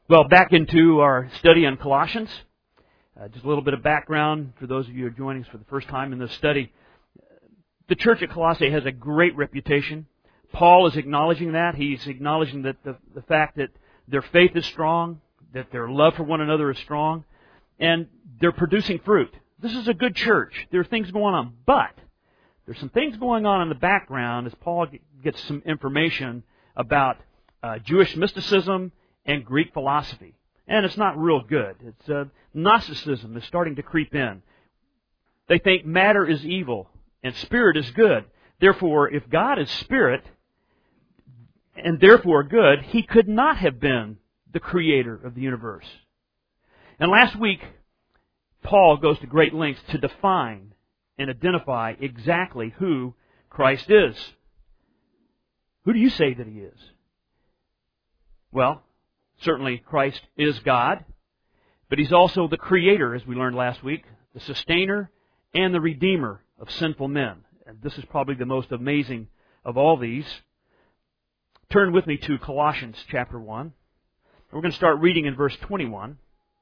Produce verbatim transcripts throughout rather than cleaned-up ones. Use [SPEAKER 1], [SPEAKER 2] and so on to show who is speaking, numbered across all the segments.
[SPEAKER 1] Well, back into our study on Colossians. Uh, just a little bit of background for those of you who are joining us for the first time in this study. The church at Colossae has a great reputation. Paul is acknowledging that. He's acknowledging that the, the fact that their faith is strong, that their love for one another is strong, and they're producing fruit. This is a good church. There are things going on, but there's some things going on in the background as Paul gets some information about uh, Jewish mysticism and Greek philosophy. And it's not real good. It's uh, Gnosticism is starting to creep in. They think matter is evil and spirit is good. Therefore, if God is spirit and therefore good, He could not have been the creator of the universe. And last week, Paul goes to great lengths to define and identify exactly who Christ is. Who do you say that He is? Well, certainly Christ is God, but He's also the Creator, as we learned last week, the Sustainer and the Redeemer of sinful men. And this is probably the most amazing of all these. Turn with me to Colossians chapter one. We're going to start reading in verse twenty-one.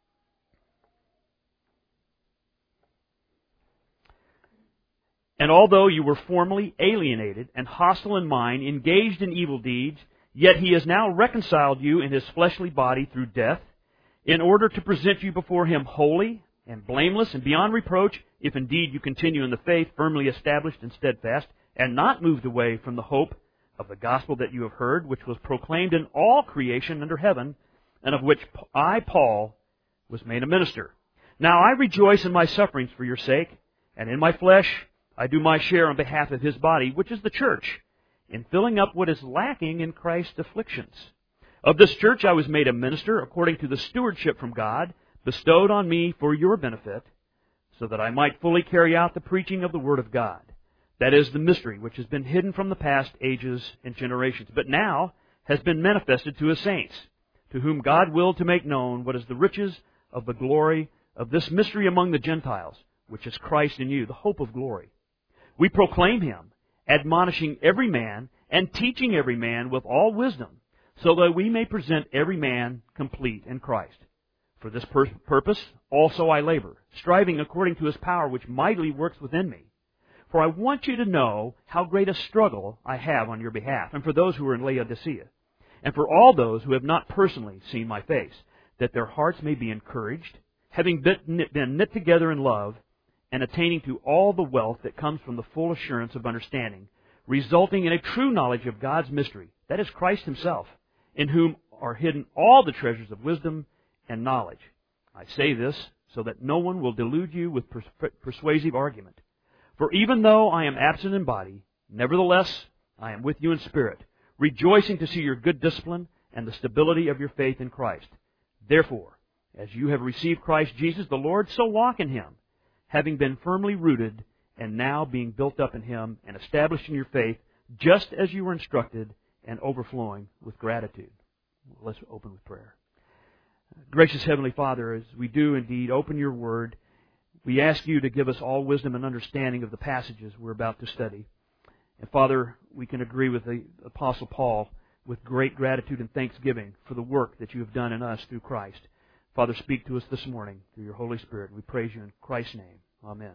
[SPEAKER 1] And although you were formerly alienated and hostile in mind, engaged in evil deeds, yet He has now reconciled you in His fleshly body through death, in order to present you before Him holy and blameless and beyond reproach, if indeed you continue in the faith, firmly established and steadfast, and not moved away from the hope of the gospel that you have heard, which was proclaimed in all creation under heaven, and of which I, Paul, was made a minister. Now I rejoice in my sufferings for your sake, and in my flesh I do my share on behalf of His body, which is the church, in filling up what is lacking in Christ's afflictions. Of this church I was made a minister according to the stewardship from God, bestowed on me for your benefit, so that I might fully carry out the preaching of the Word of God. That is the mystery which has been hidden from the past ages and generations, but now has been manifested to His saints, to whom God willed to make known what is the riches of the glory of this mystery among the Gentiles, which is Christ in you, the hope of glory. We proclaim Him, admonishing every man and teaching every man with all wisdom, so that we may present every man complete in Christ. For this pur- purpose also I labor, striving according to His power which mightily works within me. For I want you to know how great a struggle I have on your behalf, and for those who are in Laodicea, and for all those who have not personally seen my face, that their hearts may be encouraged, having been knit together in love, and attaining to all the wealth that comes from the full assurance of understanding, resulting in a true knowledge of God's mystery, that is Christ Himself, in whom are hidden all the treasures of wisdom and knowledge. I say this so that no one will delude you with pers- persuasive argument. For even though I am absent in body, nevertheless I am with you in spirit, rejoicing to see your good discipline and the stability of your faith in Christ. Therefore, as you have received Christ Jesus the Lord, so walk in Him, having been firmly rooted and now being built up in Him and established in your faith, just as you were instructed, and overflowing with gratitude. Let's open with prayer. Gracious Heavenly Father, as we do indeed open your Word, we ask you to give us all wisdom and understanding of the passages we're about to study. And Father, we can agree with the Apostle Paul with great gratitude and thanksgiving for the work that you have done in us through Christ. Father, speak to us this morning through your Holy Spirit. We praise you in Christ's name. Amen.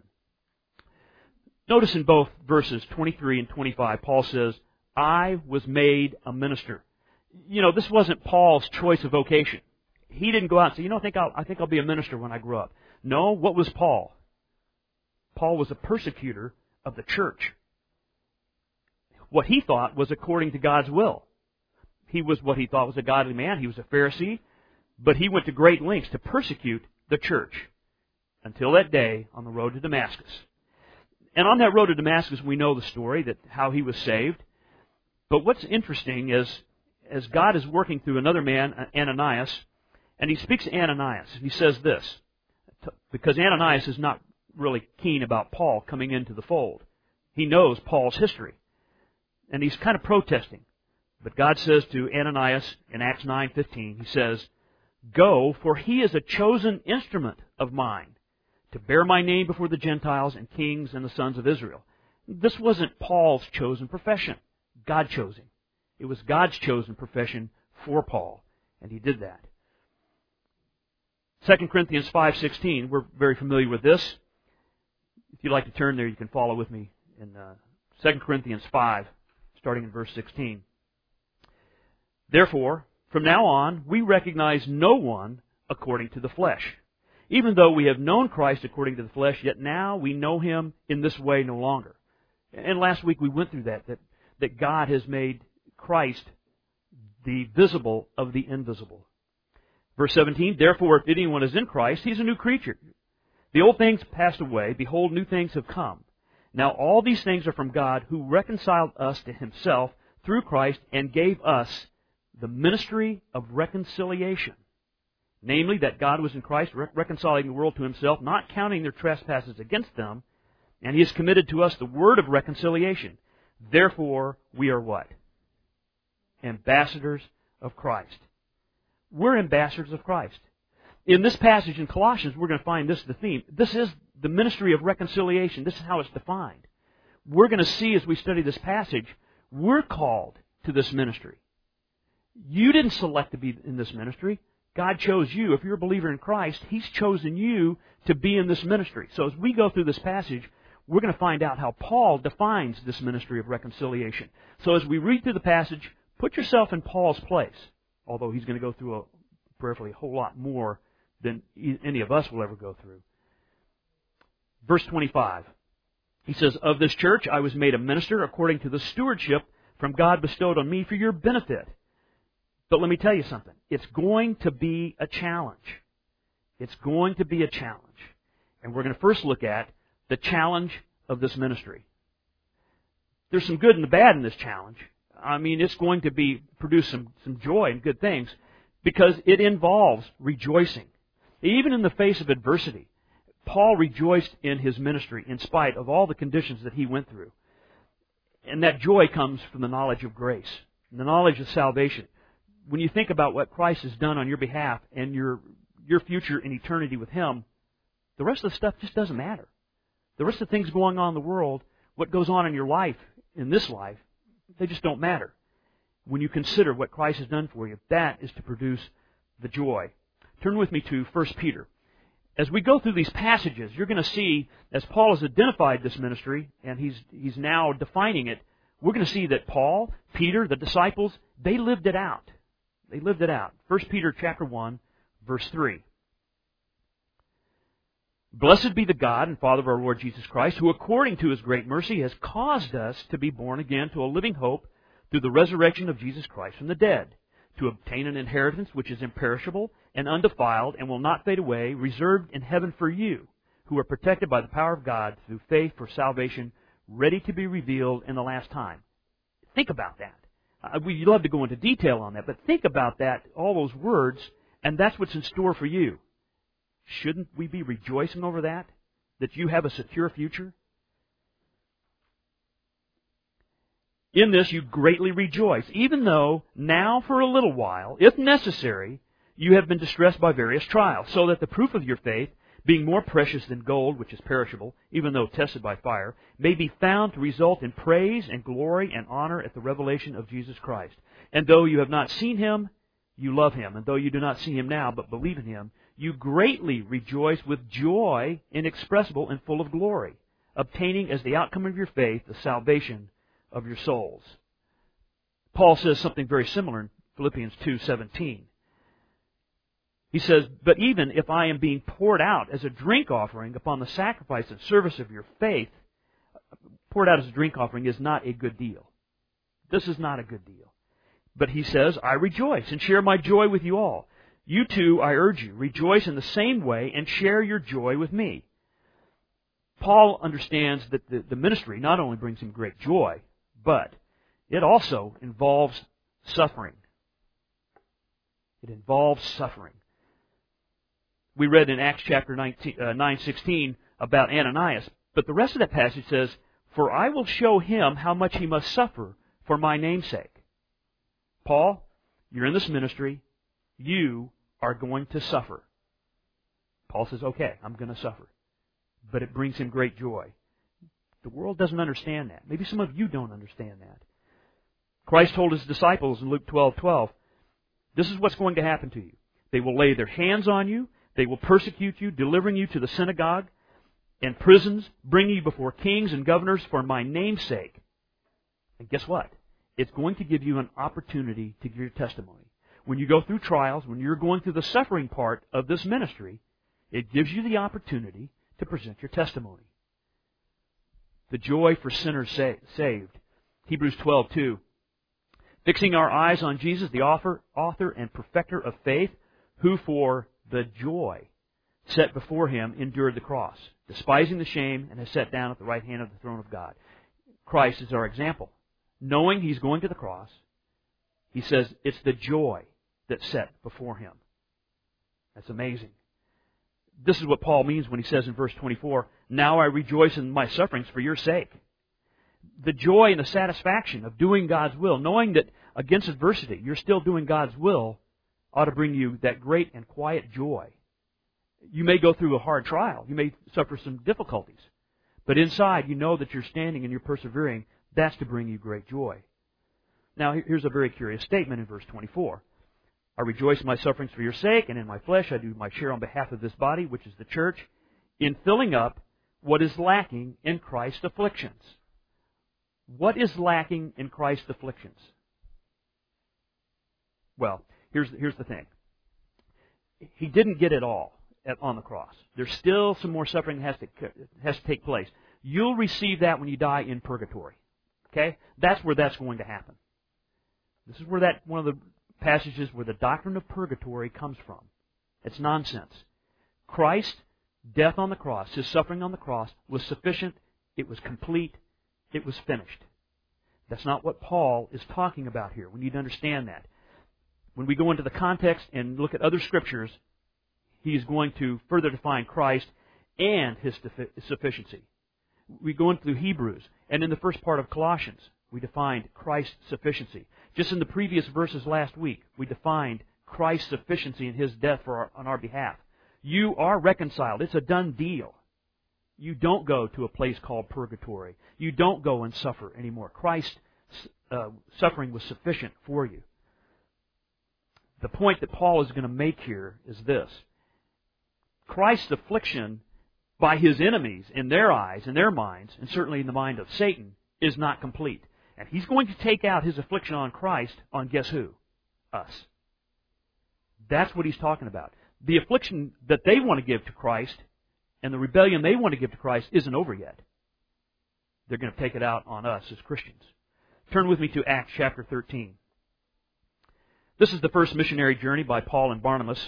[SPEAKER 1] Notice in both verses twenty-three and twenty-five, Paul says, I was made a minister. You know, this wasn't Paul's choice of vocation. He didn't go out and say, you know, I think I'll, I think I'll be a minister when I grow up. No, what was Paul? Paul was a persecutor of the church. What he thought was according to God's will. He was what he thought was a godly man. He was a Pharisee, but he went to great lengths to persecute the church until that day on the road to Damascus. And on that road to Damascus, we know the story, that how he was saved. But what's interesting is, as God is working through another man, Ananias, and he speaks to Ananias, he says this, because Ananias is not really keen about Paul coming into the fold. He knows Paul's history, and he's kind of protesting. But God says to Ananias in Acts nine fifteen, He says, Go, for he is a chosen instrument of mine, to bear my name before the Gentiles and kings and the sons of Israel. This wasn't Paul's chosen profession. God chose him. It was God's chosen profession for Paul, and he did that. Second Corinthians five sixteen, we're very familiar with this. If you'd like to turn there, you can follow with me in uh, Second Corinthians five, starting in verse sixteen. Therefore, from now on, we recognize no one according to the flesh. Even though we have known Christ according to the flesh, yet now we know Him in this way no longer. And last week we went through that, that, that God has made Christ the visible of the invisible. Verse seventeen, therefore, if anyone is in Christ, he's a new creature. The old things passed away. Behold, new things have come. Now all these things are from God, who reconciled us to Himself through Christ and gave us the ministry of reconciliation. Namely, that God was in Christ, re- reconciling the world to Himself, not counting their trespasses against them, and He has committed to us the word of reconciliation. Therefore, we are what? Ambassadors of Christ. We're ambassadors of Christ. In this passage in Colossians, we're going to find this the theme. This is the ministry of reconciliation. This is how it's defined. We're going to see as we study this passage, we're called to this ministry. You didn't select to be in this ministry. God chose you. If you're a believer in Christ, He's chosen you to be in this ministry. So as we go through this passage, we're going to find out how Paul defines this ministry of reconciliation. So as we read through the passage, put yourself in Paul's place, although he's going to go through a, prayerfully a whole lot more than any of us will ever go through. Verse twenty-five, he says, of this church I was made a minister according to the stewardship from God bestowed on me for your benefit. But let me tell you something. It's going to be a challenge. It's going to be a challenge. And we're going to first look at the challenge of this ministry. There's some good and the bad in this challenge. I mean, it's going to be produce some, some joy and good things because it involves rejoicing. Even in the face of adversity, Paul rejoiced in his ministry in spite of all the conditions that he went through. And that joy comes from the knowledge of grace, the knowledge of salvation. When you think about what Christ has done on your behalf and your your future in eternity with Him, the rest of the stuff just doesn't matter. The rest of the things going on in the world, what goes on in your life, in this life, they just don't matter. When you consider what Christ has done for you, that is to produce the joy. Turn with me to First Peter. As we go through these passages, you're going to see, as Paul has identified this ministry, and he's he's now defining it, we're going to see that Paul, Peter, the disciples, they lived it out. They lived it out. First Peter chapter one, verse three. Blessed be the God and Father of our Lord Jesus Christ, who according to His great mercy has caused us to be born again to a living hope through the resurrection of Jesus Christ from the dead, to obtain an inheritance which is imperishable and undefiled and will not fade away, reserved in heaven for you, who are protected by the power of God through faith for salvation, ready to be revealed in the last time. Think about that. Uh, we'd love to go into detail on that, but think about that, all those words, and that's what's in store for you. Shouldn't we be rejoicing over that? That you have a secure future? In this you greatly rejoice, even though now for a little while, if necessary, you have been distressed by various trials, so that the proof of your faith, being more precious than gold, which is perishable, even though tested by fire, may be found to result in praise and glory and honor at the revelation of Jesus Christ. And though you have not seen Him, you love Him. And though you do not see Him now, but believe in Him, you greatly rejoice with joy inexpressible and full of glory, obtaining as the outcome of your faith the salvation of your souls. Paul says something very similar in Philippians two seventeen. He says, but even if I am being poured out as a drink offering upon the sacrifice and service of your faith, poured out as a drink offering is not a good deal. This is not a good deal. But he says, I rejoice and share my joy with you all. You too, I urge you, rejoice in the same way and share your joy with me. Paul understands that the, the ministry not only brings him great joy, but it also involves suffering. It involves suffering. We read in Acts chapter nine sixteen about Ananias, but the rest of that passage says, for I will show him how much he must suffer for my name's sake. Paul, you're in this ministry. You are going to suffer. Paul says, okay, I'm going to suffer. But it brings him great joy. The world doesn't understand that. Maybe some of you don't understand that. Christ told His disciples in Luke twelve twelve, this is what's going to happen to you. They will lay their hands on you. They will persecute you, delivering you to the synagogue and prisons, bringing you before kings and governors for my name's sake. And guess what? It's going to give you an opportunity to give your testimony. When you go through trials, when you're going through the suffering part of this ministry, it gives you the opportunity to present your testimony. The joy for sinners sa- saved. Hebrews twelve two. Fixing our eyes on Jesus, the author, author and perfecter of faith, who for the joy set before Him endured the cross, despising the shame, and has sat down at the right hand of the throne of God. Christ is our example. Knowing He's going to the cross, He says it's the joy that's set before Him. That's amazing. This is what Paul means when he says in verse twenty-four, now I rejoice in my sufferings for your sake. The joy and the satisfaction of doing God's will, knowing that against adversity you're still doing God's will, ought to bring you that great and quiet joy. You may go through a hard trial. You may suffer some difficulties. But inside you know that you're standing and you're persevering. That's to bring you great joy. Now here's a very curious statement in verse twenty-four. I rejoice in my sufferings for your sake, and in my flesh I do my share on behalf of this body, which is the church, in filling up what is lacking in Christ's afflictions. What is lacking in Christ's afflictions? Well, here's, here's the thing. He didn't get it all at, on the cross. There's still some more suffering that has to, has to take place. You'll receive that when you die in purgatory. Okay? That's where that's going to happen. This is where that one of the passages where the doctrine of purgatory comes from. It's nonsense. Christ's death on the cross, His suffering on the cross, was sufficient. It was complete. It was finished. That's not what Paul is talking about here. We need to understand that. When we go into the context and look at other scriptures, he is going to further define Christ and His sufficiency. We go into Hebrews, and in the first part of Colossians, we defined Christ's sufficiency. Just in the previous verses last week, we defined Christ's sufficiency in His death for our, on our behalf. You are reconciled. It's a done deal. You don't go to a place called purgatory. You don't go and suffer anymore. Christ's uh, suffering was sufficient for you. The point that Paul is going to make here is this. Christ's affliction by His enemies in their eyes, in their minds, and certainly in the mind of Satan, is not complete. And He's going to take out His affliction on Christ on guess who? Us. That's what He's talking about. The affliction that they want to give to Christ and the rebellion they want to give to Christ isn't over yet. They're going to take it out on us as Christians. Turn with me to Acts chapter thirteen. This is the first missionary journey by Paul and Barnabas.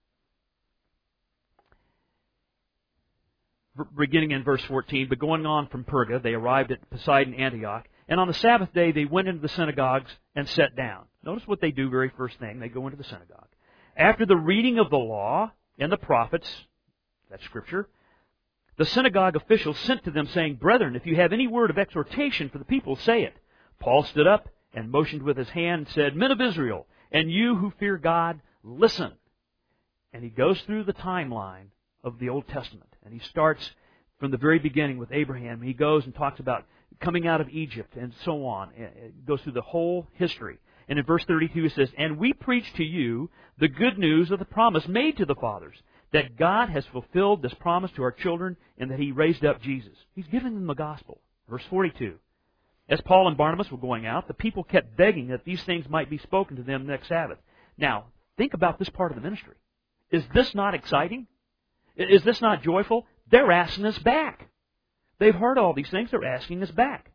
[SPEAKER 1] Beginning in verse fourteen, but going on from Perga, they arrived at Pisidian Antioch, and on the Sabbath day they went into the synagogues and sat down. Notice what they do very first thing. They go into the synagogue. After the reading of the law and the prophets, that's Scripture, the synagogue officials sent to them saying, Brethren, if you have any word of exhortation for the people, say it. Paul stood up and motioned with his hand and said, Men of Israel, and you who fear God, listen. And he goes through the timeline of the Old Testament. And he starts from the very beginning with Abraham. He goes and talks about coming out of Egypt and so on. It goes through the whole history. And in verse thirty-two it says, And we preach to you the good news of the promise made to the fathers, that God has fulfilled this promise to our children and that He raised up Jesus. He's giving them the gospel. Verse forty-two. As Paul and Barnabas were going out, the people kept begging that these things might be spoken to them next Sabbath. Now, think about this part of the ministry. Is this not exciting? Is this not joyful? They're asking us back. They've heard all these things. They're asking us back.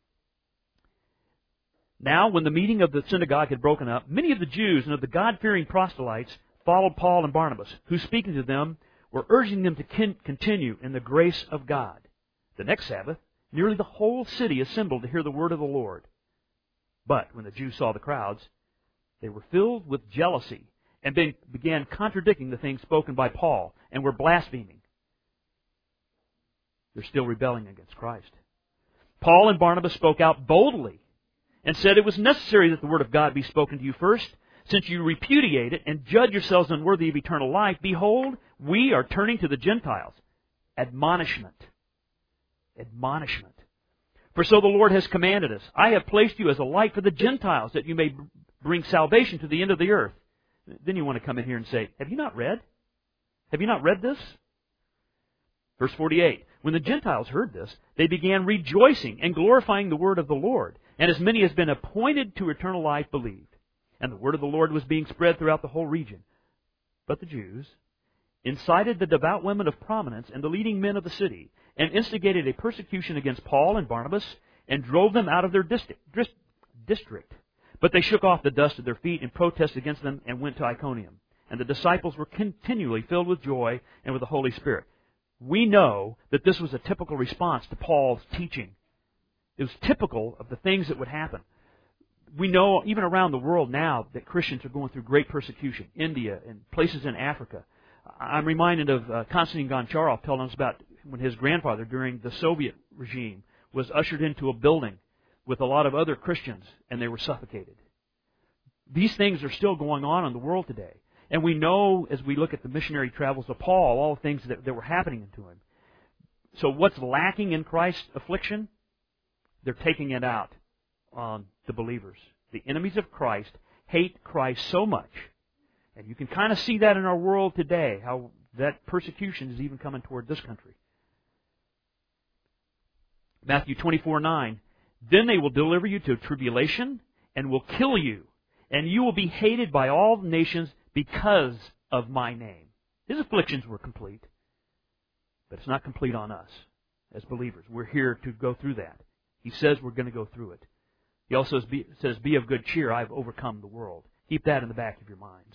[SPEAKER 1] Now, when the meeting of the synagogue had broken up, many of the Jews and of the God-fearing proselytes followed Paul and Barnabas, who, speaking to them, were urging them to continue in the grace of God. The next Sabbath, nearly the whole city assembled to hear the word of the Lord. But when the Jews saw the crowds, they were filled with jealousy and began contradicting the things spoken by Paul and were blaspheming. They're still rebelling against Christ. Paul and Barnabas spoke out boldly and said it was necessary that the word of God be spoken to you first. Since you repudiate it and judge yourselves unworthy of eternal life, behold, we are turning to the Gentiles. Admonishment. Admonishment. For so the Lord has commanded us, I have placed you as a light for the Gentiles, that you may bring salvation to the end of the earth. Then you want to come in here and say, have you not read? Have you not read this? Verse forty-eight, when the Gentiles heard this, they began rejoicing and glorifying the word of the Lord. And as many as been appointed to eternal life believed. And the word of the Lord was being spread throughout the whole region. But the Jews incited the devout women of prominence and the leading men of the city, and instigated a persecution against Paul and Barnabas, and drove them out of their district. district. But they shook off the dust of their feet and protested against them and went to Iconium. And the disciples were continually filled with joy and with the Holy Spirit. We know that this was a typical response to Paul's teaching. It was typical of the things that would happen. We know even around the world now that Christians are going through great persecution. India and places in Africa. I'm reminded of uh, Konstantin Goncharov telling us about when his grandfather, during the Soviet regime, was ushered into a building with a lot of other Christians, and they were suffocated. These things are still going on in the world today. And we know, as we look at the missionary travels of Paul, all the things that, that were happening to him. So what's lacking in Christ's affliction? They're taking it out on the believers. The enemies of Christ hate Christ so much. And you can kind of see that in our world today, how that persecution is even coming toward this country. Matthew twenty-four nine, then they will deliver you to tribulation and will kill you, and you will be hated by all the nations because of my name. His afflictions were complete, but it's not complete on us as believers. We're here to go through that. He says we're going to go through it. He also says, be of good cheer, I've overcome the world. Keep that in the back of your minds.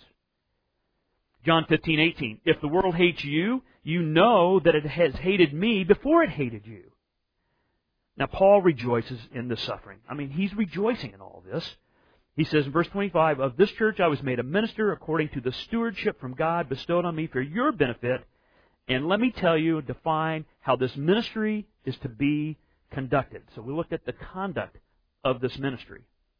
[SPEAKER 1] John fifteen eighteen, if the world hates you, you know that it has hated me before it hated you. Now, Paul rejoices in the suffering. I mean, he's rejoicing in all this. He says in verse twenty-five, of this church I was made a minister according to the stewardship from God bestowed on me for your benefit. And let me tell you, define how this ministry is to be conducted. So we looked at the conduct of this ministry.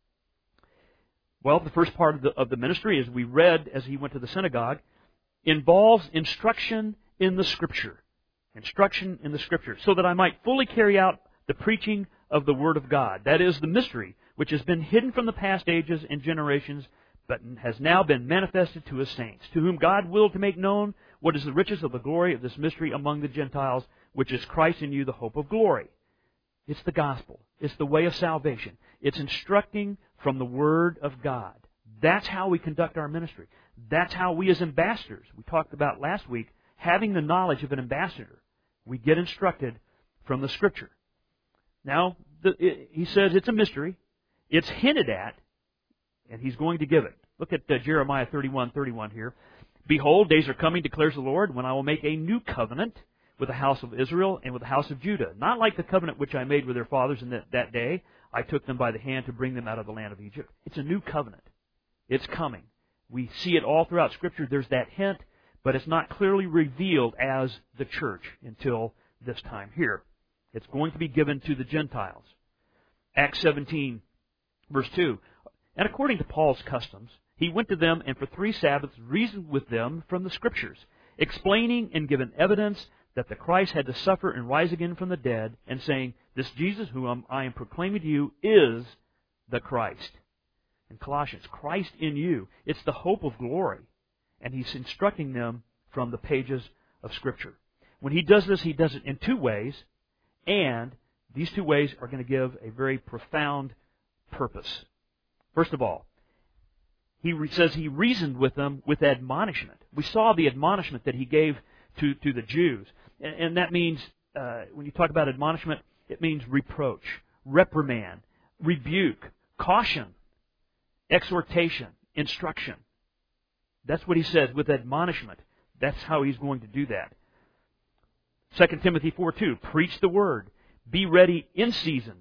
[SPEAKER 1] Well, the first part of the, of the ministry, as we read as he went to the synagogue, involves instruction in the Scripture. Instruction in the Scripture, so that I might fully carry out the preaching of the Word of God. That is the mystery, which has been hidden from the past ages and generations, but has now been manifested to His saints, to whom God willed to make known what is the riches of the glory of this mystery among the Gentiles, which is Christ in you, the hope of glory. It's the gospel. It's the way of salvation. It's instructing from the Word of God. That's how we conduct our ministry. That's how we as ambassadors, we talked about last week, having the knowledge of an ambassador. We get instructed from the Scripture. Now, the, it, he says it's a mystery. It's hinted at, and he's going to give it. Look at uh, Jeremiah thirty-one thirty-one here. Behold, days are coming, declares the Lord, when I will make a new covenant with the house of Israel and with the house of Judah. Not like the covenant which I made with their fathers in that, that day. I took them by the hand to bring them out of the land of Egypt. It's a new covenant. It's coming. We see it all throughout Scripture. There's that hint, but it's not clearly revealed as the church until this time here. It's going to be given to the Gentiles. Acts seventeen, verse two. And according to Paul's customs, he went to them and for three Sabbaths reasoned with them from the Scriptures, explaining and giving evidence that the Christ had to suffer and rise again from the dead, and saying, this Jesus whom I am proclaiming to you is the Christ. In Colossians, Christ in you. It's the hope of glory. And he's instructing them from the pages of Scripture. When he does this, he does it in two ways. And these two ways are going to give a very profound purpose. First of all, he re- says he reasoned with them with admonishment. We saw the admonishment that he gave to, to the Jews. And, and that means, uh, when you talk about admonishment, it means reproach, reprimand, rebuke, caution, exhortation, instruction. That's what he says with admonishment. That's how he's going to do that. Second Timothy four two, preach the word. Be ready in season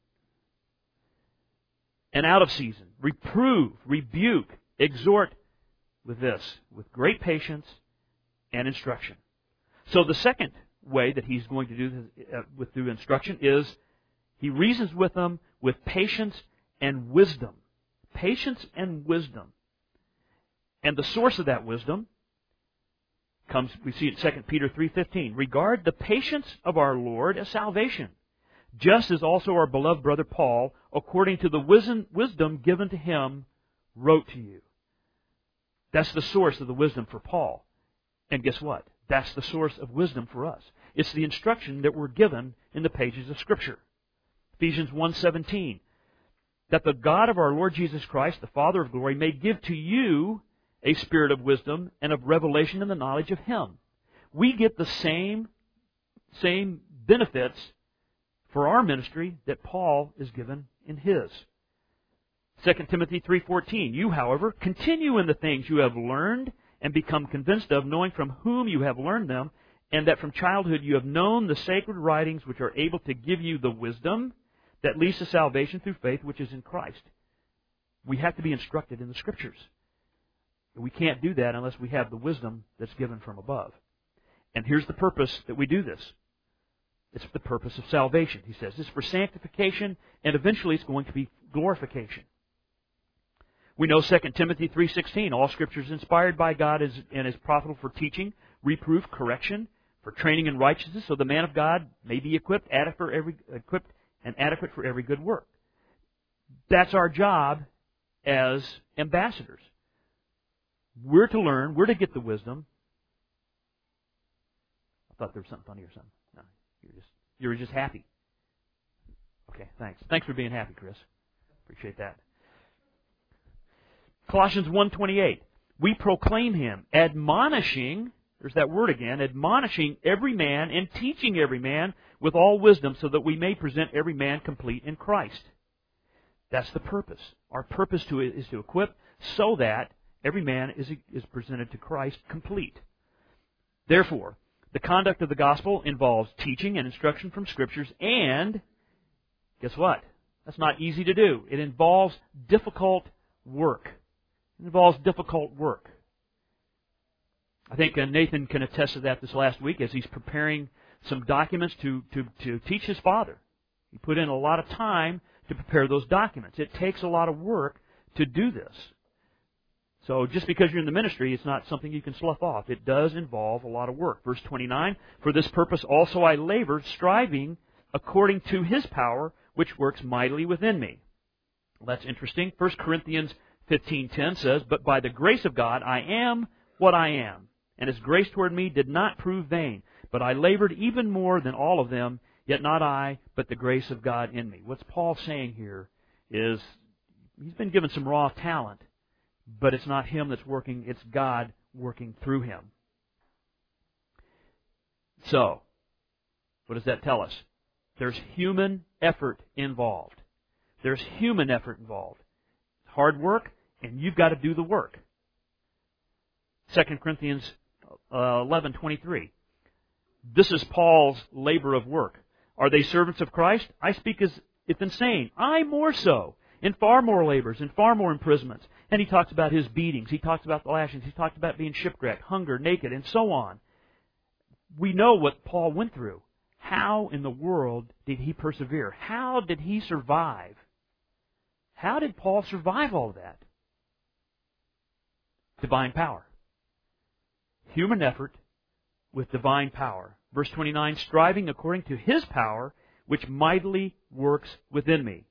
[SPEAKER 1] and out of season. Reprove, rebuke, exhort with this, with great patience and instruction. So the second way that he's going to do this uh, with through instruction is he reasons with them with patience and wisdom. Patience and wisdom. And the source of that wisdom comes, we see it in Second Peter three fifteen. Regard the patience of our Lord as salvation, just as also our beloved brother Paul, according to the wisdom, wisdom given to him, wrote to you. That's the source of the wisdom for Paul. And guess what? That's the source of wisdom for us. It's the instruction that we're given in the pages of Scripture. Ephesians one seventeen. That the God of our Lord Jesus Christ, the Father of glory, may give to you a spirit of wisdom and of revelation in the knowledge of Him. We get the same, same benefits for our ministry that Paul is given in his. Second Timothy three fourteen. You, however, continue in the things you have learned and become convinced of, knowing from whom you have learned them, and that from childhood you have known the sacred writings which are able to give you the wisdom that leads to salvation through faith which is in Christ. We have to be instructed in the Scriptures. We can't do that unless we have the wisdom that's given from above. And here's the purpose that we do this. It's the purpose of salvation, he says. It's for sanctification, and eventually it's going to be glorification. We know Second Timothy three sixteen, all Scripture is inspired by God and is profitable for teaching, reproof, correction, for training in righteousness, so the man of God may be equipped, adequate for every, equipped and adequate for every good work. That's our job as ambassadors. We're to learn, we're to get the wisdom. I thought there was something funny or something. No, you're just you're just happy. Okay, thanks. Thanks for being happy, Chris. Appreciate that. Colossians one twenty-eight. We proclaim Him, admonishing, there's that word again, admonishing every man and teaching every man with all wisdom, so that we may present every man complete in Christ. That's the purpose. Our purpose to is to equip so that every man is, is presented to Christ complete. Therefore, the conduct of the gospel involves teaching and instruction from Scriptures, and guess what? That's not easy to do. It involves difficult work. It involves difficult work. I think Nathan can attest to that this last week as he's preparing some documents to, to, to teach his father. He put in a lot of time to prepare those documents. It takes a lot of work to do this. So just because you're in the ministry, it's not something you can slough off. It does involve a lot of work. Verse twenty-nine, for this purpose also I labored, striving according to His power, which works mightily within me. Well, that's interesting. First Corinthians fifteen ten says, but by the grace of God I am what I am, and His grace toward me did not prove vain. But I labored even more than all of them, yet not I, but the grace of God in me. What's Paul saying here is he's been given some raw talent, but it's not him that's working, it's God working through him. So, what does that tell us? There's human effort involved. There's human effort involved. Hard work, and you've got to do the work. Second Corinthians eleven twenty-three. This is Paul's labor of work. Are they servants of Christ? I speak as if insane. I more so, in far more labors, in far more imprisonments. And he talks about his beatings. He talks about the lashings. He talks about being shipwrecked, hunger, naked, and so on. We know what Paul went through. How in the world did he persevere? How did he survive? How did Paul survive all of that? Divine power. Human effort with divine power. Verse twenty-nine, striving according to His power, which mightily works within me.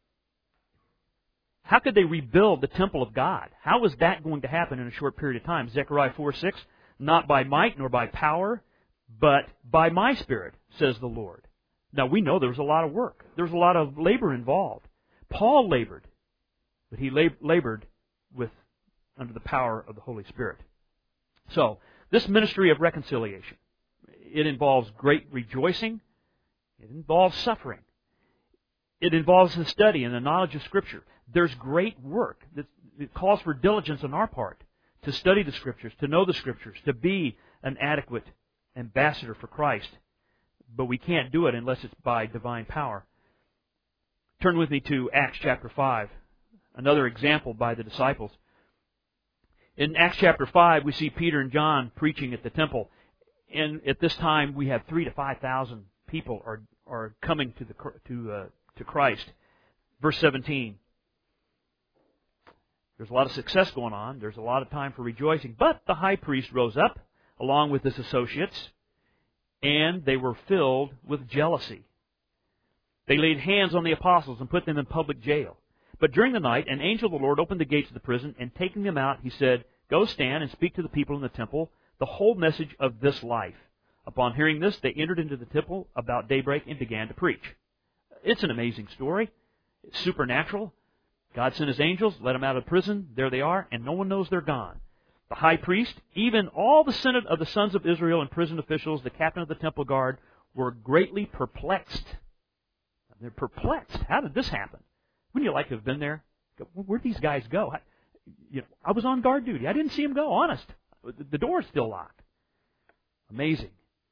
[SPEAKER 1] How could they rebuild the temple of God? How was that going to happen in a short period of time? Zechariah four six, not by might nor by power, but by my Spirit, says the Lord. Now we know there was a lot of work. There was a lot of labor involved. Paul labored, but he lab- labored with under the power of the Holy Spirit. So, this ministry of reconciliation, it involves great rejoicing. It involves suffering. It involves the study and the knowledge of Scripture. There's great work. It calls for diligence on our part to study the Scriptures, to know the Scriptures, to be an adequate ambassador for Christ. But we can't do it unless it's by divine power. Turn with me to Acts chapter five, another example by the disciples. In Acts chapter five, we see Peter and John preaching at the temple. And at this time, we have three to five thousand people are are coming to the to uh, to Christ. Verse seventeen. There's a lot of success going on. There's a lot of time for rejoicing. But the high priest rose up, along with his associates, and they were filled with jealousy. They laid hands on the apostles and put them in public jail. But during the night, an angel of the Lord opened the gates of the prison, and taking them out, he said, go stand and speak to the people in the temple the whole message of this life. Upon hearing this, they entered into the temple about daybreak and began to preach. It's an amazing story. It's supernatural. God sent His angels, let them out of prison. There they are, and no one knows they're gone. The high priest, even all the senate of the sons of Israel and prison officials, the captain of the temple guard, were greatly perplexed. They're perplexed. How did this happen? Wouldn't you like to have been there? Where'd these guys go? I, you know, I was on guard duty. I didn't see them go, honest. The door's still locked. Amazing.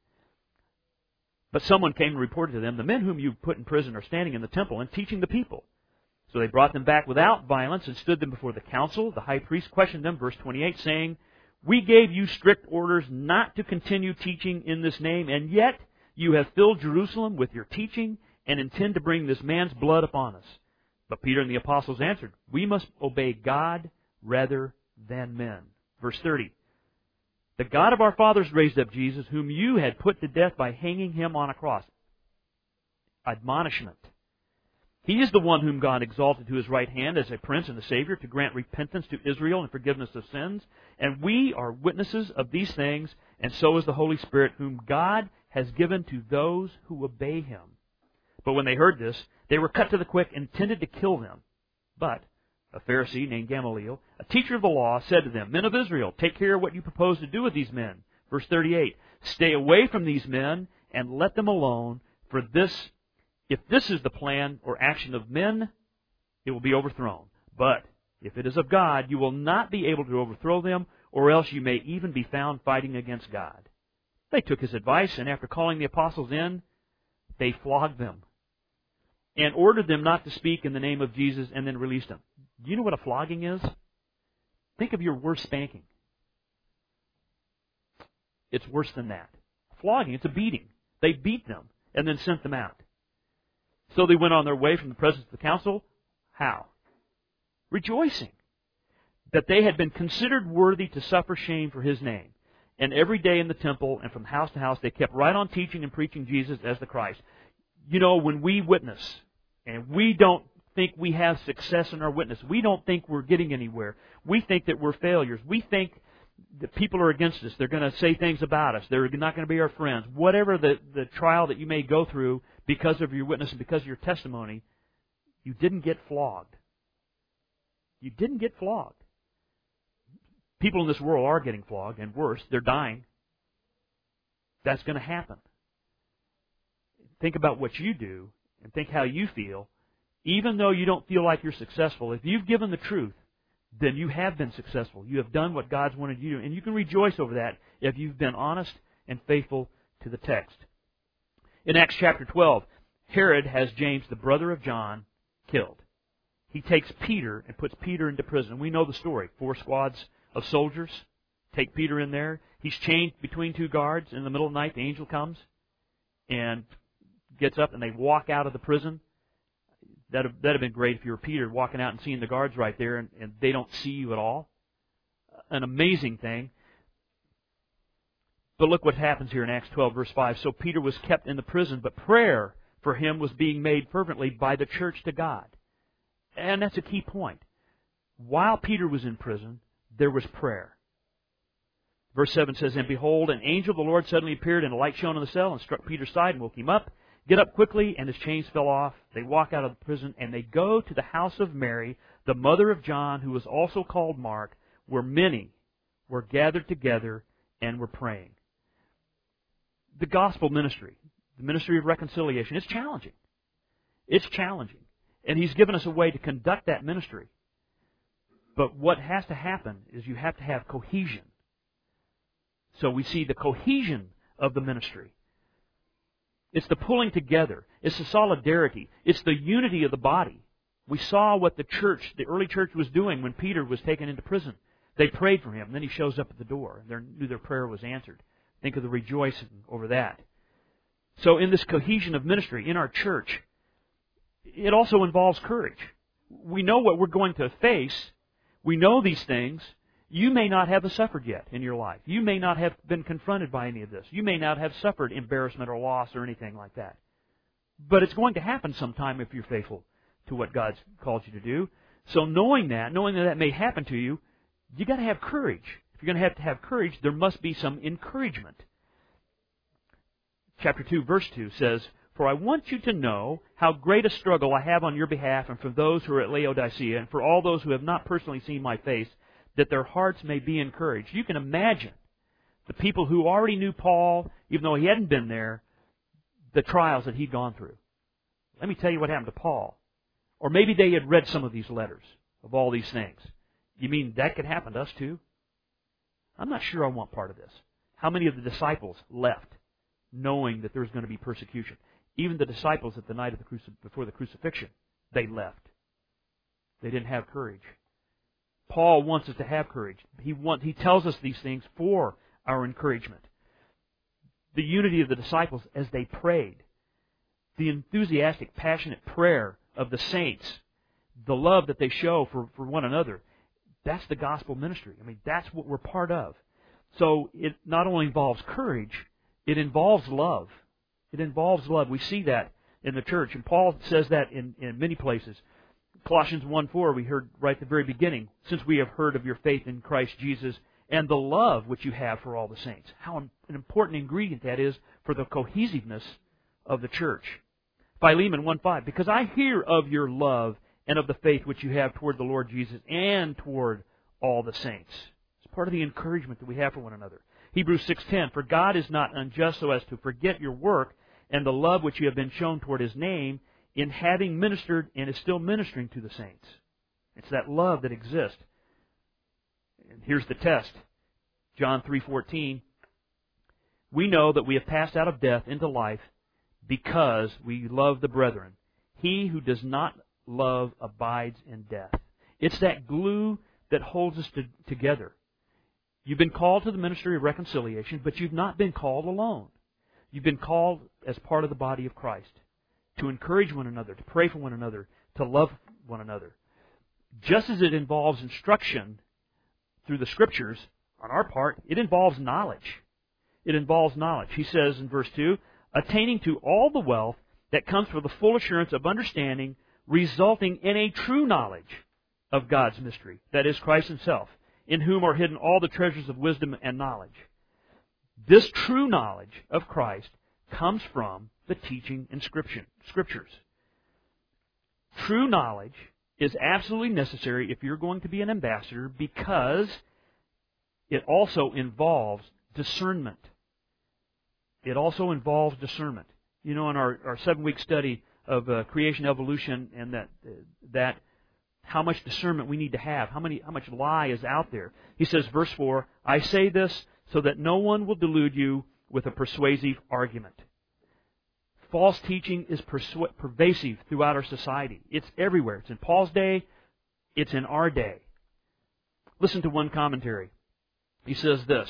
[SPEAKER 1] But someone came and reported to them, the men whom you put in prison are standing in the temple and teaching the people. So they brought them back without violence and stood them before the council. The high priest questioned them, verse twenty-eight, saying, "We gave you strict orders not to continue teaching in this name, and yet you have filled Jerusalem with your teaching and intend to bring this man's blood upon us." But Peter and the apostles answered, "We must obey God rather than men." Verse thirty, "The God of our fathers raised up Jesus, whom you had put to death by hanging Him on a cross." Admonishment. He is the one whom God exalted to His right hand as a Prince and a Savior to grant repentance to Israel and forgiveness of sins. And we are witnesses of these things, and so is the Holy Spirit, whom God has given to those who obey Him. But when they heard this, they were cut to the quick, intended to kill them. But a Pharisee named Gamaliel, a teacher of the law, said to them, "Men of Israel, take care of what you propose to do with these men." Verse thirty-eight, "Stay away from these men and let them alone, for this If this is the plan or action of men, it will be overthrown. But if it is of God, you will not be able to overthrow them, or else you may even be found fighting against God." They took his advice, and after calling the apostles in, they flogged them and ordered them not to speak in the name of Jesus, and then released them. Do you know what a flogging is? Think of your worst spanking. It's worse than that. Flogging, it's a beating. They beat them and then sent them out. So they went on their way from the presence of the council. How? Rejoicing that they had been considered worthy to suffer shame for His name. And every day in the temple and from house to house, they kept right on teaching and preaching Jesus as the Christ. You know, when we witness, and we don't think we have success in our witness, we don't think we're getting anywhere, we think that we're failures, we think that people are against us, they're going to say things about us, they're not going to be our friends, whatever the, the trial that you may go through because of your witness and because of your testimony, you didn't get flogged. You didn't get flogged. People in this world are getting flogged, and worse, they're dying. That's going to happen. Think about what you do and think how you feel. Even though you don't feel like you're successful, if you've given the truth, then you have been successful. You have done what God's wanted you to do, and you can rejoice over that if you've been honest and faithful to the text. In Acts chapter twelve, Herod has James, the brother of John, killed. He takes Peter and puts Peter into prison. We know the story. Four squads of soldiers take Peter in there. He's chained between two guards. In the middle of the night, the angel comes and gets up, and they walk out of the prison. That would have been great if you were Peter walking out and seeing the guards right there, and, and they don't see you at all. An amazing thing. But look what happens here in Acts twelve, verse five. "So Peter was kept in the prison, but prayer for him was being made fervently by the church to God." And that's a key point. While Peter was in prison, there was prayer. Verse seven says, "And behold, an angel of the Lord suddenly appeared, and a light shone in the cell and struck Peter's side and woke him up. Get up quickly," and his chains fell off. They walk out of the prison, and they go to the house of Mary, the mother of John, who was also called Mark, where many were gathered together and were praying. The gospel ministry, the ministry of reconciliation, is challenging. It's challenging. And He's given us a way to conduct that ministry. But what has to happen is you have to have cohesion. So we see the cohesion of the ministry. It's the pulling together. It's the solidarity. It's the unity of the body. We saw what the church, the early church, was doing when Peter was taken into prison. They prayed for him, and then he shows up at the door, and they knew their prayer was answered. Think of the rejoicing over that. So in this cohesion of ministry in our church, it also involves courage. We know what we're going to face. We know these things. You may not have suffered yet in your life. You may not have been confronted by any of this. You may not have suffered embarrassment or loss or anything like that. But it's going to happen sometime if you're faithful to what God's called you to do. So knowing that, knowing that that may happen to you, you got to have courage. If you're going to have to have courage, there must be some encouragement. Chapter two, verse two says, "For I want you to know how great a struggle I have on your behalf and for those who are at Laodicea and for all those who have not personally seen my face, that their hearts may be encouraged." You can imagine the people who already knew Paul, even though he hadn't been there, the trials that he'd gone through. Let me tell you what happened to Paul. Or maybe they had read some of these letters of all these things. You mean that could happen to us too? I'm not sure I want part of this. How many of the disciples left knowing that there was going to be persecution? Even the disciples at the night of the cruci- before the crucifixion, they left. They didn't have courage. Paul wants us to have courage. He want, he tells us these things for our encouragement. The unity of the disciples as they prayed, the enthusiastic, passionate prayer of the saints, the love that they show for, for one another, that's the gospel ministry. I mean, that's what we're part of. So it not only involves courage, it involves love. It involves love. We see that in the church, and Paul says that in, in many places. Colossians one four, we heard right at the very beginning, "Since we have heard of your faith in Christ Jesus and the love which you have for all the saints." How an important ingredient that is for the cohesiveness of the church. Philemon one five, "Because I hear of your love and of the faith which you have toward the Lord Jesus and toward all the saints." It's part of the encouragement that we have for one another. Hebrews six ten, "For God is not unjust so as to forget your work and the love which you have been shown toward His name in having ministered and is still ministering to the saints." It's that love that exists. And here's the test. John three fourteen, "We know that we have passed out of death into life because we love the brethren. He who does not love abides in death." It's that glue that holds us to, together. You've been called to the ministry of reconciliation, but you've not been called alone. You've been called as part of the body of Christ to encourage one another, to pray for one another, to love one another. Just as it involves instruction through the Scriptures, on our part, it involves knowledge. It involves knowledge. He says in verse two, "Attaining to all the wealth that comes from the full assurance of understanding, resulting in a true knowledge of God's mystery, that is Christ Himself, in whom are hidden all the treasures of wisdom and knowledge." This true knowledge of Christ comes from the teaching in Scriptures. True knowledge is absolutely necessary if you're going to be an ambassador, because it also involves discernment. It also involves discernment. You know, in our, our seven-week study of uh, creation, evolution, and that uh, that how much discernment we need to have, how many how much lie is out there. He says, verse four, "I say this so that no one will delude you with a persuasive argument." False teaching is persu- pervasive throughout our society. It's everywhere. It's in Paul's day. It's in our day. Listen to one commentary. He says this,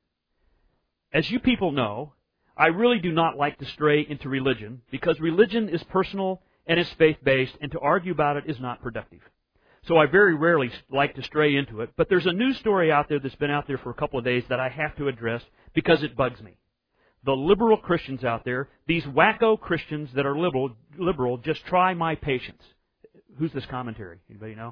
[SPEAKER 1] "As you people know, I really do not like to stray into religion because religion is personal and is faith-based, and to argue about it is not productive. So I very rarely like to stray into it, but there's a news story out there that's been out there for a couple of days that I have to address because it bugs me. The liberal Christians out there, these wacko Christians that are liberal, liberal, just try my patience." Who's this commentary? Anybody know?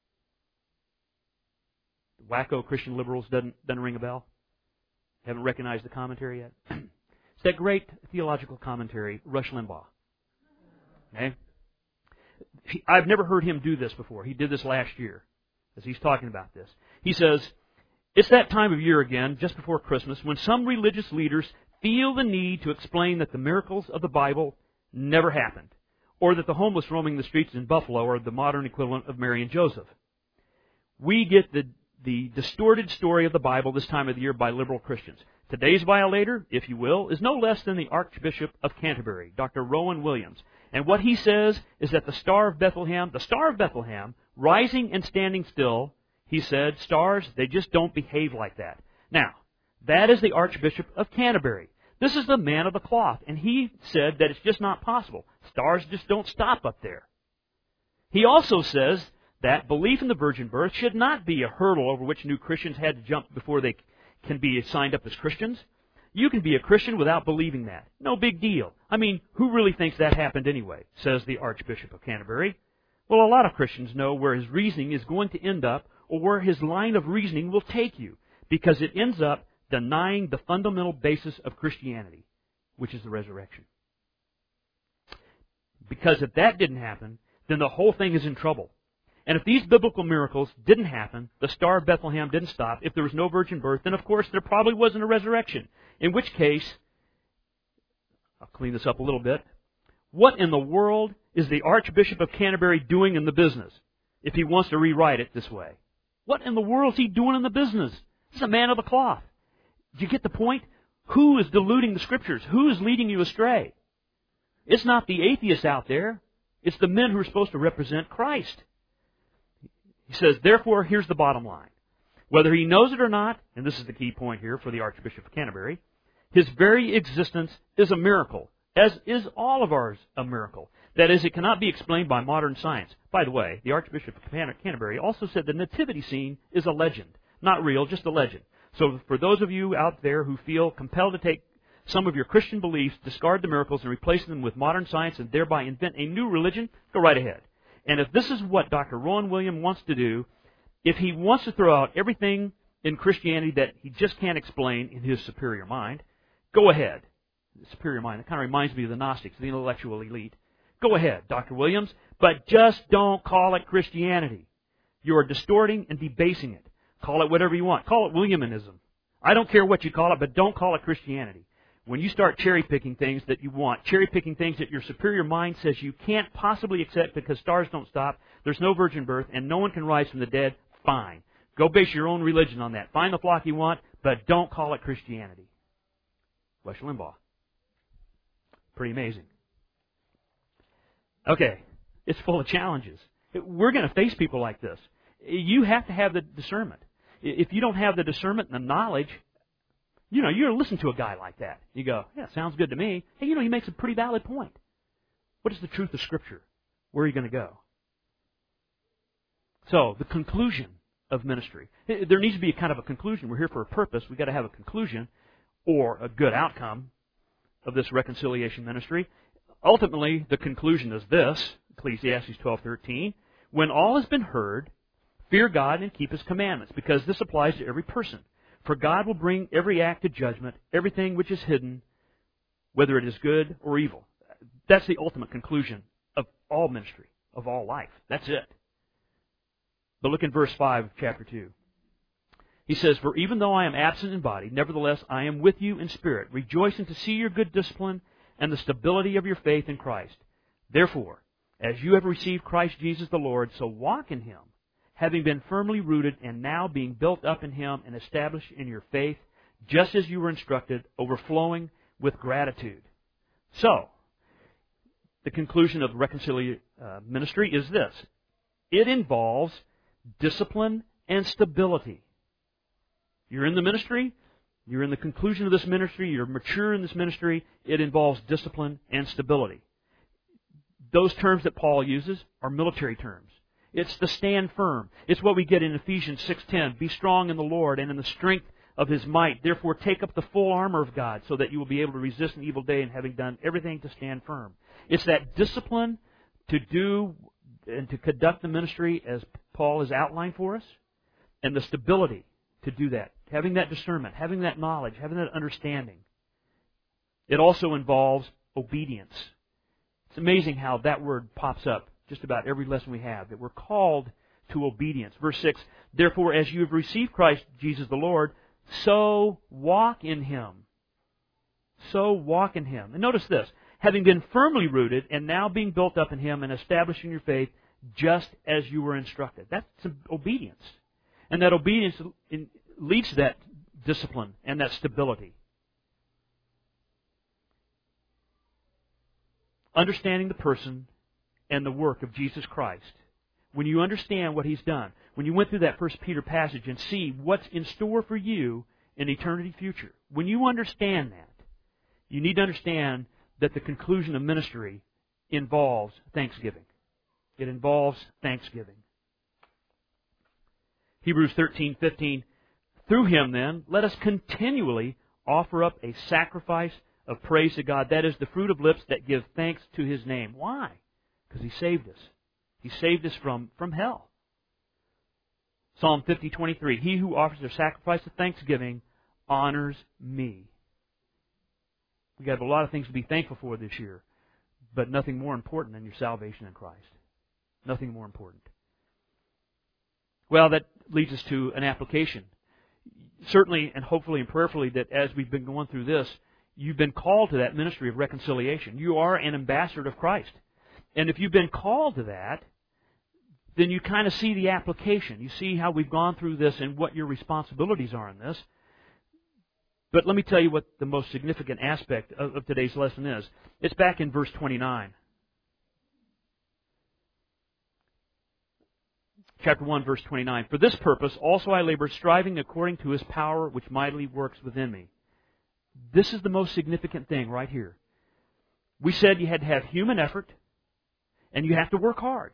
[SPEAKER 1] Wacko Christian liberals doesn't, doesn't ring a bell? Haven't recognized the commentary yet? It's that great theological commentary, Rush Limbaugh. Okay? I've never heard him do this before. He did this last year as he's talking about this. He says, "It's that time of year again, just before Christmas, when some religious leaders feel the need to explain that the miracles of the Bible never happened, or that the homeless roaming the streets in Buffalo are the modern equivalent of Mary and Joseph. We get the, the distorted story of the Bible this time of the year by liberal Christians. Today's violator, if you will, is no less than the Archbishop of Canterbury, Doctor Rowan Williams. And what he says is that the Star of Bethlehem, the Star of Bethlehem, rising and standing still, he said, stars, they just don't behave like that. Now, that is the Archbishop of Canterbury. This is the man of the cloth, and he said that it's just not possible. Stars just don't stop up there. He also says that belief in the virgin birth should not be a hurdle over which new Christians had to jump before they can be signed up as Christians. You can be a Christian without believing that. No big deal. I mean, who really thinks that happened anyway, says the Archbishop of Canterbury. Well, a lot of Christians know where his reasoning is going to end up or where his line of reasoning will take you. because it ends up denying the fundamental basis of Christianity, which is the resurrection. Because if that didn't happen, then the whole thing is in trouble. And if these biblical miracles didn't happen, the Star of Bethlehem didn't stop, if there was no virgin birth, then of course there probably wasn't a resurrection. In which case, I'll clean this up a little bit. What in the world is the Archbishop of Canterbury doing in the business if he wants to rewrite it this way? What in the world is he doing in the business? He's a man of the cloth. Do you get the point? Who is diluting the Scriptures? Who is leading you astray? It's not the atheists out there. It's the men who are supposed to represent Christ. He says, therefore, here's the bottom line. Whether he knows it or not, and this is the key point here for the Archbishop of Canterbury, his very existence is a miracle, as is all of ours a miracle. That is, it cannot be explained by modern science. By the way, the Archbishop of Canterbury also said the nativity scene is a legend. Not real, just a legend. So for those of you out there who feel compelled to take some of your Christian beliefs, discard the miracles, and replace them with modern science and thereby invent a new religion, go right ahead. And if this is what Doctor Rowan Williams wants to do, if he wants to throw out everything in Christianity that he just can't explain in his superior mind, go ahead. The superior mind, that kind of reminds me of the Gnostics, the intellectual elite. Go ahead, Doctor Williams, but just don't call it Christianity. You are distorting and debasing it. Call it whatever you want. Call it Williamanism. I don't care what you call it, but don't call it Christianity. When you start cherry-picking things that you want, cherry-picking things that your superior mind says you can't possibly accept because stars don't stop, there's no virgin birth, and no one can rise from the dead, fine. Go base your own religion on that. Find the flock you want, but don't call it Christianity. Rush Limbaugh. Pretty amazing. Okay, it's full of challenges. We're going to face people like this. You have to have the discernment. If you don't have the discernment and the knowledge, you know, you're going to listen to a guy like that. You go, yeah, sounds good to me. Hey, you know, he makes a pretty valid point. What is the truth of Scripture? Where are you going to go? So, the conclusion of ministry. There needs to be a kind of a conclusion. We're here for a purpose. We've got to have a conclusion or a good outcome of this reconciliation ministry. Ultimately, the conclusion is this, Ecclesiastes twelve thirteen. When all has been heard, fear God and keep His commandments, because this applies to every person. For God will bring every act to judgment, everything which is hidden, whether it is good or evil. That's the ultimate conclusion of all ministry, of all life. That's it. But look in verse five of chapter two. He says, For even though I am absent in body, nevertheless I am with you in spirit, rejoicing to see your good discipline and the stability of your faith in Christ. Therefore, as you have received Christ Jesus the Lord, so walk in Him, having been firmly rooted and now being built up in Him and established in your faith, just as you were instructed, overflowing with gratitude. So, the conclusion of the reconciliation uh, ministry is this. It involves discipline and stability. You're in the ministry, you're in the conclusion of this ministry, you're mature in this ministry, it involves discipline and stability. Those terms that Paul uses are military terms. It's the stand firm. It's what we get in Ephesians six ten. Be strong in the Lord and in the strength of His might. Therefore, take up the full armor of God so that you will be able to resist an evil day and having done everything to stand firm. It's that discipline to do and to conduct the ministry as Paul has outlined for us, and the stability to do that. Having that discernment, having that knowledge, having that understanding. It also involves obedience. It's amazing how that word pops up just about every lesson we have, that we're called to obedience. Verse six, Therefore, as you have received Christ Jesus the Lord, so walk in Him. So walk in Him. And notice this, having been firmly rooted and now being built up in Him and established in your faith, just as you were instructed. That's obedience. And that obedience leads to that discipline and that stability. Understanding the person and the work of Jesus Christ. When you understand what He's done, when you went through that First Peter passage and see what's in store for you in eternity future, when you understand that, you need to understand that the conclusion of ministry involves thanksgiving. It involves thanksgiving. Hebrews thirteen fifteen, Through Him then, let us continually offer up a sacrifice of praise to God. That is the fruit of lips that give thanks to His name. Why? Because He saved us. He saved us from, from hell. Psalm fifty twenty-three, he who offers a sacrifice of thanksgiving honors me. We got a lot of things to be thankful for this year, but nothing more important than your salvation in Christ. Nothing more important. Well, that leads us to an application. Certainly and hopefully and prayerfully that as we've been going through this, you've been called to that ministry of reconciliation. You are an ambassador of Christ. And if you've been called to that, then you kind of see the application. You see how we've gone through this and what your responsibilities are in this. But let me tell you what the most significant aspect of, of today's lesson is. It's back in verse twenty-nine. Chapter one, verse twenty-nine. For this purpose also I labor, striving according to His power which mightily works within me. This is the most significant thing right here. We said you had to have human effort, and you have to work hard.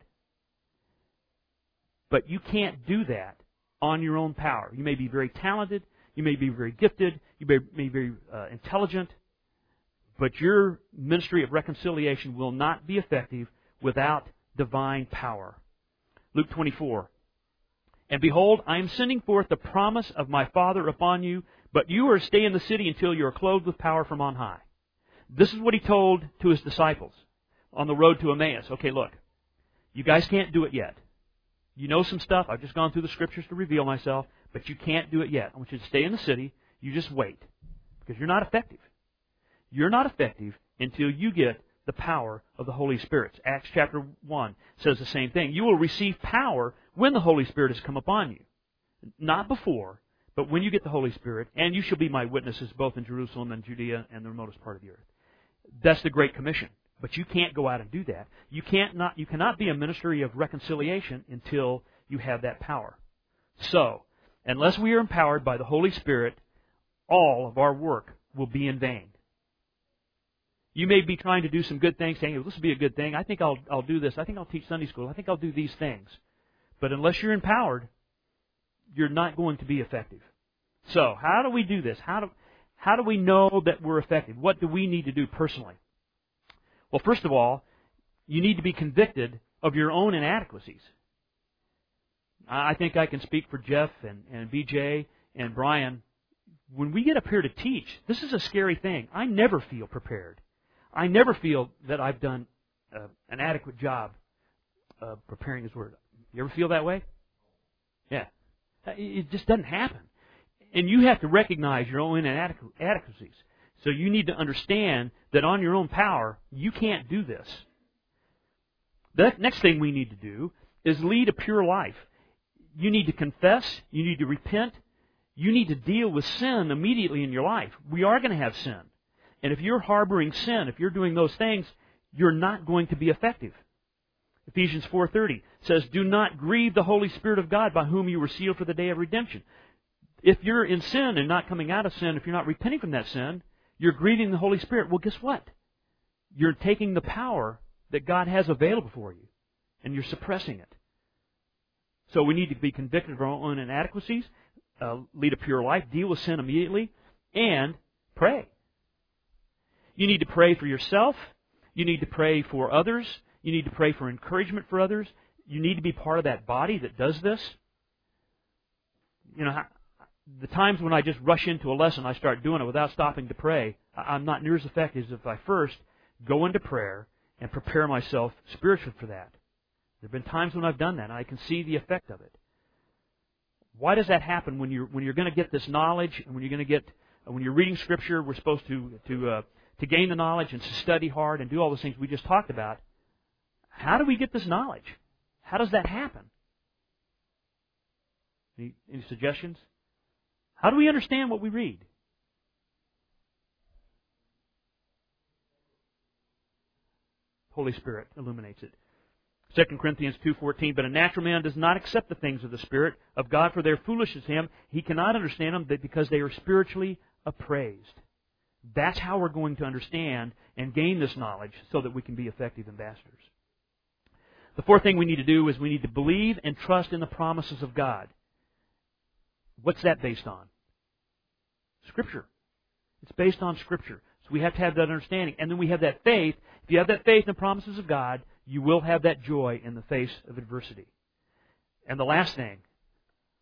[SPEAKER 1] But you can't do that on your own power. You may be very talented, you may be very gifted, you may, may be very uh, intelligent, but your ministry of reconciliation will not be effective without divine power. Luke twenty-four. And behold, I am sending forth the promise of my Father upon you, but you are to stay in the city until you are clothed with power from on high. This is what He told to His disciples on the road to Emmaus. Okay, look, you guys can't do it yet. You know some stuff. I've just gone through the Scriptures to reveal myself, but you can't do it yet. I want you to stay in the city. You just wait, because you're not effective. You're not effective until you get the power of the Holy Spirit. Acts chapter one says the same thing. You will receive power when the Holy Spirit has come upon you. Not before, but when you get the Holy Spirit, and you shall be my witnesses both in Jerusalem and Judea and the remotest part of the earth. That's the Great Commission. But you can't go out and do that. You can't not you cannot be a ministry of reconciliation until you have that power. So, unless we are empowered by the Holy Spirit, all of our work will be in vain. You may be trying to do some good things, saying, this will be a good thing. I think I'll I'll do this. I think I'll teach Sunday school. I think I'll do these things. But unless you're empowered, you're not going to be effective. So, how do we do this? How do how do we know that we're effective? What do we need to do personally? Well, first of all, you need to be convicted of your own inadequacies. I think I can speak for Jeff and, and B J and Brian. When we get up here to teach, this is a scary thing. I never feel prepared. I never feel that I've done uh, an adequate job of preparing His Word. You ever feel that way? Yeah. It just doesn't happen. And you have to recognize your own inadequacies. So you need to understand that on your own power, you can't do this. The next thing we need to do is lead a pure life. You need to confess. You need to repent. You need to deal with sin immediately in your life. We are going to have sin. And if you're harboring sin, if you're doing those things, you're not going to be effective. Ephesians four thirty says, do not grieve the Holy Spirit of God by whom you were sealed for the day of redemption. If you're in sin and not coming out of sin, if you're not repenting from that sin, you're grieving the Holy Spirit. Well, guess what? You're taking the power that God has available for you, and you're suppressing it. So we need to be convicted of our own inadequacies, uh, lead a pure life, deal with sin immediately, and pray. You need to pray for yourself. You need to pray for others. You need to pray for encouragement for others. You need to be part of that body that does this. You know, the times when I just rush into a lesson, I start doing it without stopping to pray, I'm not near as effective as if I first go into prayer and prepare myself spiritually for that. There have been times when I've done that, and I can see the effect of it. Why does that happen when you're when you're going to get this knowledge, and when you're going to get when you're reading Scripture? We're supposed to to uh, to gain the knowledge and to study hard and do all those things we just talked about. How do we get this knowledge? How does that happen? Any, any suggestions? How do we understand what we read? Holy Spirit illuminates it. Second Corinthians two fourteen, but a natural man does not accept the things of the Spirit of God, for they are foolishness to him. He cannot understand them because they are spiritually appraised. That's how we're going to understand and gain this knowledge so that we can be effective ambassadors. The fourth thing we need to do is we need to believe and trust in the promises of God. What's that based on? Scripture. It's based on Scripture. So we have to have that understanding. And then we have that faith. If you have that faith in the promises of God, you will have that joy in the face of adversity. And the last thing,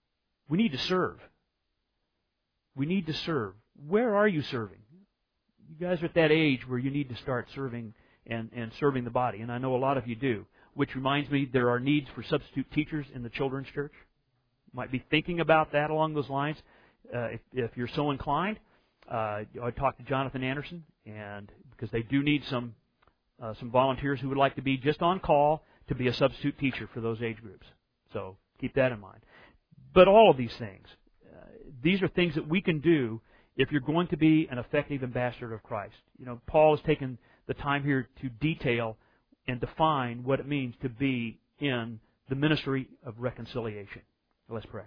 [SPEAKER 1] We need to serve. We need to serve. Where are you serving? You guys are at that age where you need to start serving and, and serving the body, and I know a lot of you do, which reminds me there are needs for substitute teachers in the children's church. You might be thinking about that along those lines. Uh, if, if you're so inclined, uh, I'd talk to Jonathan Anderson, and because they do need some uh, some volunteers who would like to be just on call to be a substitute teacher for those age groups. So keep that in mind. But all of these things, uh, these are things that we can do if you're going to be an effective ambassador of Christ. You know, Paul has taken the time here to detail and define what it means to be in the ministry of reconciliation. Let's pray.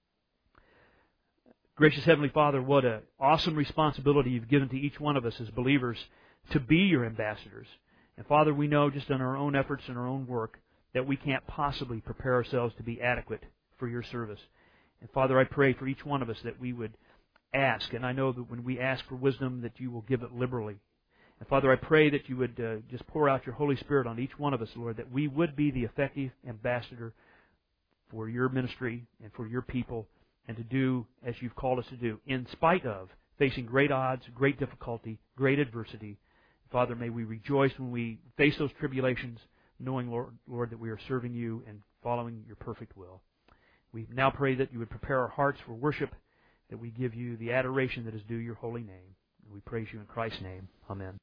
[SPEAKER 1] Gracious Heavenly Father, what an awesome responsibility you've given to each one of us as believers to be your ambassadors. And Father, we know just in our own efforts and our own work that we can't possibly prepare ourselves to be adequate for your service. And Father, I pray for each one of us that we would ask, and I know that when we ask for wisdom that you will give it liberally. And Father, I pray that you would uh, just pour out your Holy Spirit on each one of us, Lord, that we would be the effective ambassador for your ministry and for your people, and to do as you've called us to do, in spite of facing great odds, great difficulty, great adversity. Father, may we rejoice when we face those tribulations, knowing, Lord, Lord, that we are serving you and following your perfect will. We now pray that you would prepare our hearts for worship, that we give you the adoration that is due your holy name. And we praise you in Christ's name. Amen.